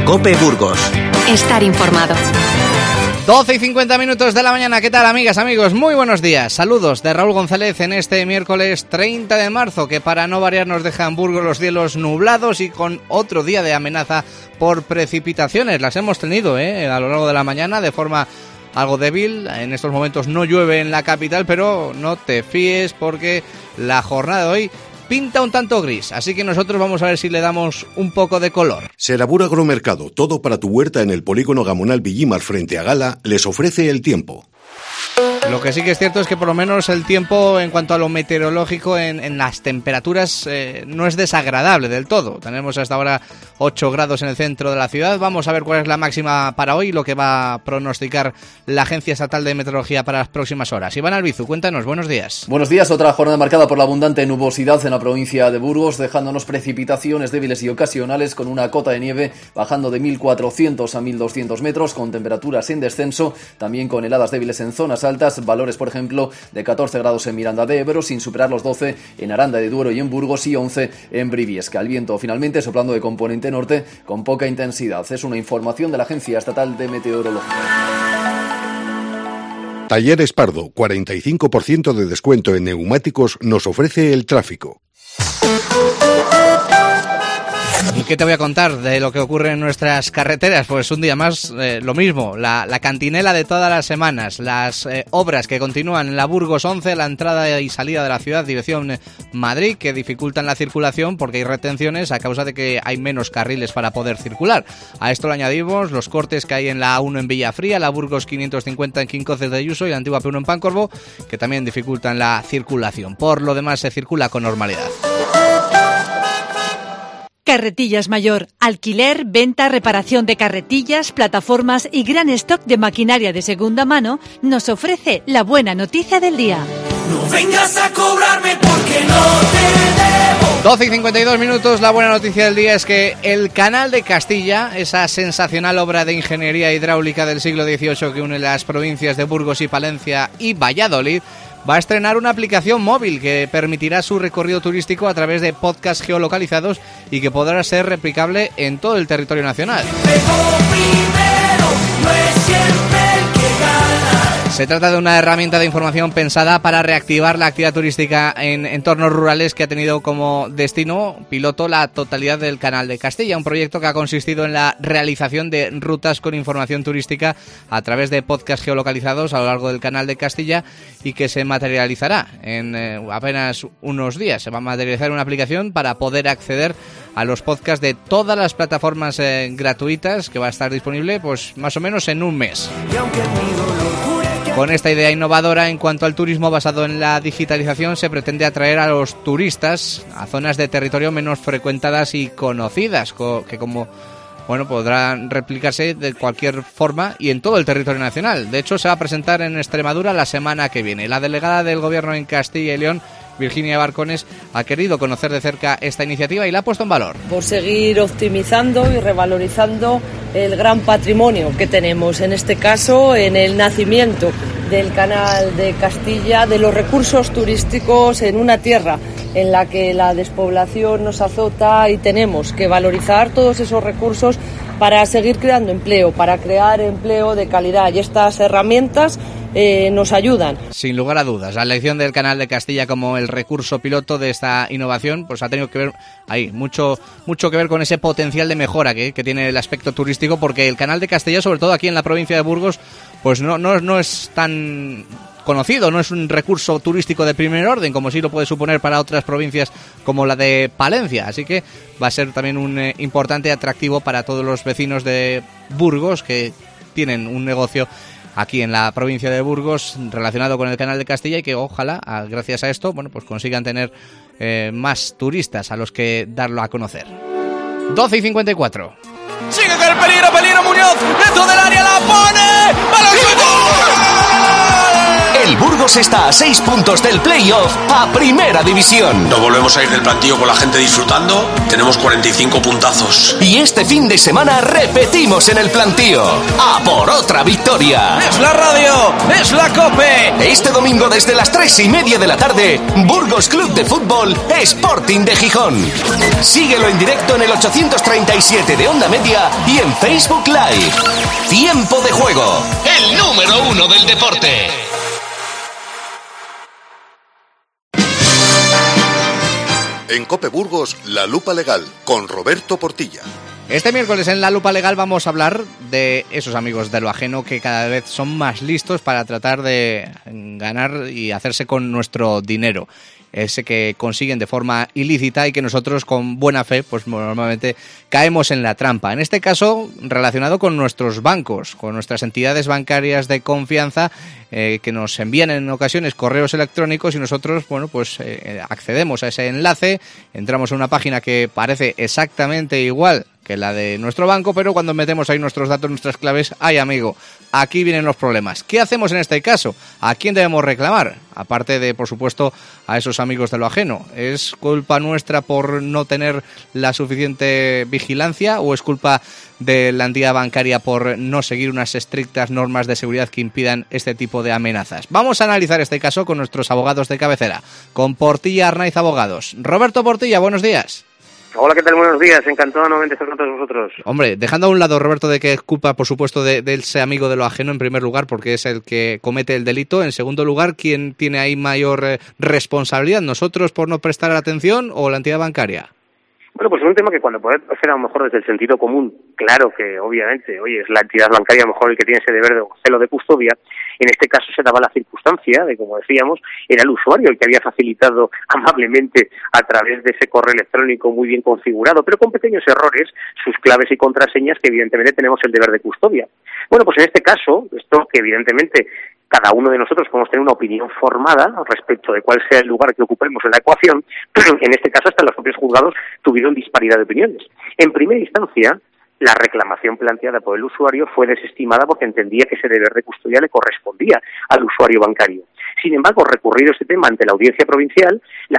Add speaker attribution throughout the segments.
Speaker 1: COPE Burgos.
Speaker 2: Estar informado.
Speaker 3: 12:50 de la mañana. ¿Qué tal, amigas, amigos? Muy buenos días. Saludos de Raúl González en este miércoles 30 de marzo, que para no variar nos deja en Burgos los cielos nublados y con otro día de amenaza por precipitaciones. Las hemos tenido a lo largo de la mañana de forma algo débil. En estos momentos no llueve en la capital, pero no te fíes porque la jornada de hoy pinta un tanto gris, así que nosotros vamos a ver si le damos un poco de color.
Speaker 4: Serabur Agromercado, todo para tu huerta en el polígono Gamonal Villimar frente a Gala, les ofrece el tiempo.
Speaker 3: Lo que sí que es cierto es que por lo menos el tiempo en cuanto a lo meteorológico en las temperaturas no es desagradable del todo. Tenemos hasta ahora 8 grados en el centro de la ciudad. Vamos a ver cuál es la máxima para hoy, lo que va a pronosticar la Agencia Estatal de Meteorología para las próximas horas. Iván Albizu, cuéntanos, buenos días.
Speaker 5: Buenos días, otra jornada marcada por la abundante nubosidad en la provincia de Burgos, dejándonos precipitaciones débiles y ocasionales con una cota de nieve bajando de 1.400 a 1.200 metros, con temperaturas en descenso, también con heladas débiles en zonas altas, valores por ejemplo de 14 grados en Miranda de Ebro, sin superar los 12 en Aranda de Duero y en Burgos y 11 en Briviesca. El viento finalmente soplando de componente norte con poca intensidad. Es una información de la Agencia Estatal de Meteorología.
Speaker 4: Talleres Pardo, 45% de descuento en neumáticos nos ofrece el tráfico.
Speaker 3: ¿Y qué te voy a contar de lo que ocurre en nuestras carreteras? Pues un día más lo mismo, la cantinela de todas las semanas, las obras que continúan en la Burgos 11, la entrada y salida de la ciudad, dirección Madrid, que dificultan la circulación porque hay retenciones a causa de que hay menos carriles para poder circular. A esto le añadimos los cortes que hay en la A1 en Villafría, la Burgos 550 en Quincoces de Ayuso y la antigua P1 en Pancorbo, que también dificultan la circulación. Por lo demás se circula con normalidad.
Speaker 6: Carretillas Mayor, alquiler, venta, reparación de carretillas, plataformas y gran stock de maquinaria de segunda mano, nos ofrece la buena noticia del día.
Speaker 7: No vengas a cobrarme porque no te debo.
Speaker 3: 12:52, la buena noticia del día es que el Canal de Castilla, esa sensacional obra de ingeniería hidráulica del siglo XVIII que une las provincias de Burgos y Palencia y Valladolid, va a estrenar una aplicación móvil que permitirá su recorrido turístico a través de podcasts geolocalizados y que podrá ser replicable en todo el territorio nacional. Se trata de una herramienta de información pensada para reactivar la actividad turística en entornos rurales que ha tenido como destino piloto la totalidad del Canal de Castilla, un proyecto que ha consistido en la realización de rutas con información turística a través de podcasts geolocalizados a lo largo del Canal de Castilla y que se materializará en apenas unos días. Se va a materializar una aplicación para poder acceder a los podcasts de todas las plataformas gratuitas, que va a estar disponible pues más o menos en un mes. Con esta idea innovadora en cuanto al turismo basado en la digitalización, se pretende atraer a los turistas a zonas de territorio menos frecuentadas y conocidas, que como podrán replicarse de cualquier forma y en todo el territorio nacional. De hecho, se va a presentar en Extremadura la semana que viene. La delegada del Gobierno en Castilla y León, Virginia Barcones, ha querido conocer de cerca esta iniciativa y la ha puesto en valor.
Speaker 8: Por seguir optimizando y revalorizando el gran patrimonio que tenemos, en este caso en el nacimiento del Canal de Castilla, de los recursos turísticos en una tierra en la que la despoblación nos azota y tenemos que valorizar todos esos recursos para seguir creando empleo, para crear empleo de calidad, y estas herramientas nos ayudan.
Speaker 3: Sin lugar a dudas, la elección del Canal de Castilla como el recurso piloto de esta innovación pues ha tenido que ver ahí mucho que ver con ese potencial de mejora que tiene el aspecto turístico, porque el Canal de Castilla, sobre todo aquí en la provincia de Burgos, pues no es tan conocido, no es un recurso turístico de primer orden como sí lo puede suponer para otras provincias como la de Palencia, así que va a ser también un importante atractivo para todos los vecinos de Burgos que tienen un negocio aquí en la provincia de Burgos relacionado con el Canal de Castilla y que ojalá, gracias a esto, pues consigan tener más turistas a los que darlo a conocer. 12:54.
Speaker 7: Sigue con el peligro Muñoz, dentro del área la pone, ¡balón!
Speaker 1: El El Burgos está a 6 puntos del playoff a Primera División.
Speaker 2: Nos volvemos a ir del plantío con la gente disfrutando. Tenemos 45 puntazos.
Speaker 1: Y este fin de semana repetimos en el plantío. ¡A por otra victoria!
Speaker 7: ¡Es la radio! ¡Es la COPE!
Speaker 1: Este domingo desde las 3:30 de la tarde, Burgos Club de Fútbol Sporting de Gijón. Síguelo en directo en el 837 de Onda Media y en Facebook Live. Tiempo de juego. El número 1 del deporte.
Speaker 4: En COPE Burgos, La Lupa Legal, con Roberto Portilla.
Speaker 3: Este miércoles en La Lupa Legal vamos a hablar de esos amigos de lo ajeno que cada vez son más listos para tratar de ganar y hacerse con nuestro dinero. Ese que consiguen de forma ilícita y que nosotros con buena fe pues normalmente caemos en la trampa. En este caso relacionado con nuestros bancos, con nuestras entidades bancarias de confianza que nos envían en ocasiones correos electrónicos y nosotros accedemos a ese enlace, entramos en una página que parece exactamente igual que la de nuestro banco, pero cuando metemos ahí nuestros datos, nuestras claves, ¡ay amigo! Aquí vienen los problemas. ¿Qué hacemos en este caso? ¿A quién debemos reclamar? Aparte de, por supuesto, a esos amigos de lo ajeno. ¿Es culpa nuestra por no tener la suficiente vigilancia o es culpa de la entidad bancaria por no seguir unas estrictas normas de seguridad que impidan este tipo de amenazas? Vamos a analizar este caso con nuestros abogados de cabecera, con Portilla Arnaiz Abogados. Roberto Portilla, buenos días.
Speaker 9: Hola, ¿qué tal? Buenos días. Encantado nuevamente de estar con todos vosotros.
Speaker 3: Hombre, dejando a un lado, Roberto, de que es culpa, por supuesto, de ese amigo de lo ajeno, en primer lugar, porque es el que comete el delito. En segundo lugar, ¿quién tiene ahí mayor responsabilidad? ¿Nosotros por no prestar atención o la entidad bancaria?
Speaker 9: Bueno, pues es un tema que cuando puede ser a lo mejor desde el sentido común, claro que obviamente, es la entidad bancaria a lo mejor el que tiene ese deber de celo de custodia. En este caso se daba la circunstancia de, como decíamos, era el usuario el que había facilitado amablemente a través de ese correo electrónico muy bien configurado, pero con pequeños errores, sus claves y contraseñas que evidentemente tenemos el deber de custodia. Bueno, pues en este caso, esto que evidentemente cada uno de nosotros podemos tener una opinión formada respecto de cuál sea el lugar que ocupemos en la ecuación, en este caso hasta los propios juzgados tuvieron disparidad de opiniones. En primera instancia, la reclamación planteada por el usuario fue desestimada porque entendía que ese deber de custodia le correspondía al usuario bancario. Sin embargo, recurrido este tema ante la audiencia provincial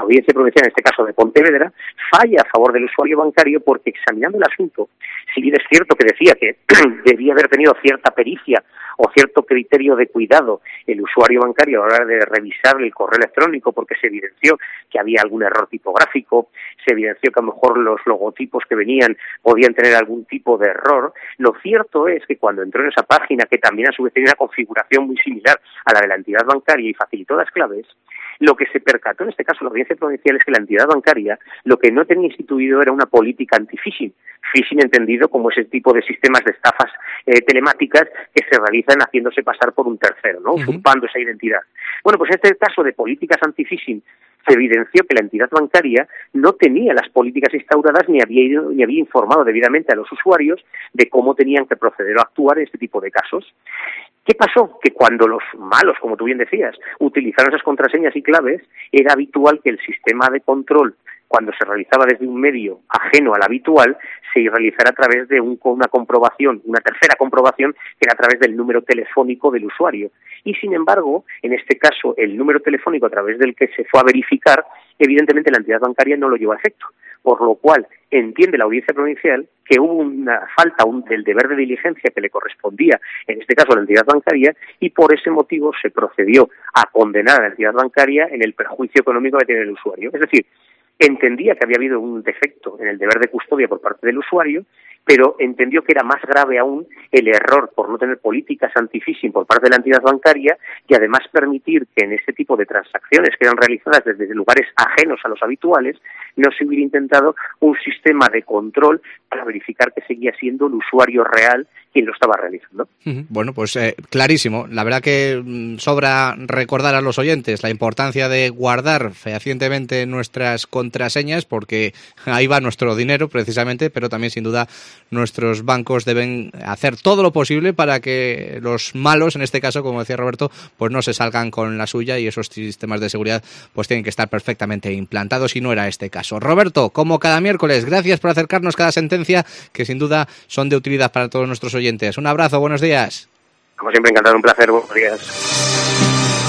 Speaker 9: en este caso de Pontevedra, falla a favor del usuario bancario porque examinando el asunto, si bien es cierto que decía que debía haber tenido cierta pericia o cierto criterio de cuidado el usuario bancario a la hora de revisar el correo electrónico porque se evidenció que había algún error tipográfico, se evidenció que a lo mejor los logotipos que venían podían tener algún tipo de error, lo cierto es que cuando entró en esa página, que también a su vez tenía una configuración muy similar a la de la entidad bancaria y facilitó las claves, lo que se percató en este caso la audiencia provincial es que la entidad bancaria lo que no tenía instituido era una política anti-phishing. Phishing entendido como ese tipo de sistemas de estafas telemáticas que se realizan haciéndose pasar por un tercero, ¿no? Usurpando esa identidad. Bueno, pues en este caso de políticas anti-phishing se evidenció que la entidad bancaria no tenía las políticas instauradas ni había informado debidamente a los usuarios de cómo tenían que proceder o actuar en este tipo de casos. ¿Qué pasó? Que cuando los malos, como tú bien decías, utilizaron esas contraseñas y claves, era habitual que el sistema de control, cuando se realizaba desde un medio ajeno al habitual, se realizara a través de una comprobación, una tercera comprobación, que era a través del número telefónico del usuario. Y sin embargo, en este caso, el número telefónico a través del que se fue a verificar, evidentemente la entidad bancaria no lo llevó a efecto. Por lo cual, entiende la audiencia provincial que hubo una falta del deber de diligencia que le correspondía, en este caso a la entidad bancaria, y por ese motivo se procedió a condenar a la entidad bancaria en el perjuicio económico que tiene el usuario. Es decir, entendía que había habido un defecto en el deber de custodia por parte del usuario, pero entendió que era más grave aún el error por no tener políticas anti-phishing por parte de la entidad bancaria y además permitir que en este tipo de transacciones que eran realizadas desde lugares ajenos a los habituales no se hubiera intentado un sistema de control para verificar que seguía siendo el usuario real quien lo estaba realizando.
Speaker 3: Bueno, pues clarísimo. La verdad que sobra recordar a los oyentes la importancia de guardar fehacientemente nuestras contraseñas porque ahí va nuestro dinero precisamente, pero también sin duda nuestros bancos deben hacer todo lo posible para que los malos, en este caso, como decía Roberto, pues no se salgan con la suya y esos sistemas de seguridad pues tienen que estar perfectamente implantados y no era este caso. Roberto, como cada miércoles, gracias por acercarnos cada sentencia que sin duda son de utilidad para todos nuestros oyentes. Un abrazo, buenos días.
Speaker 9: Como siempre, encantado, un placer, buenos días.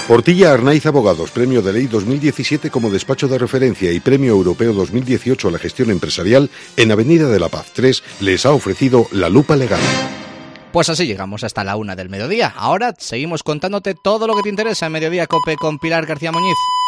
Speaker 4: Portilla Arnaiz Abogados, Premio de Ley 2017 como despacho de referencia y Premio Europeo 2018 a la gestión empresarial en Avenida de la Paz 3, les ha ofrecido la lupa legal.
Speaker 3: Pues así llegamos hasta la 1 del mediodía. Ahora seguimos contándote todo lo que te interesa en Mediodía Cope con Pilar García Muñiz.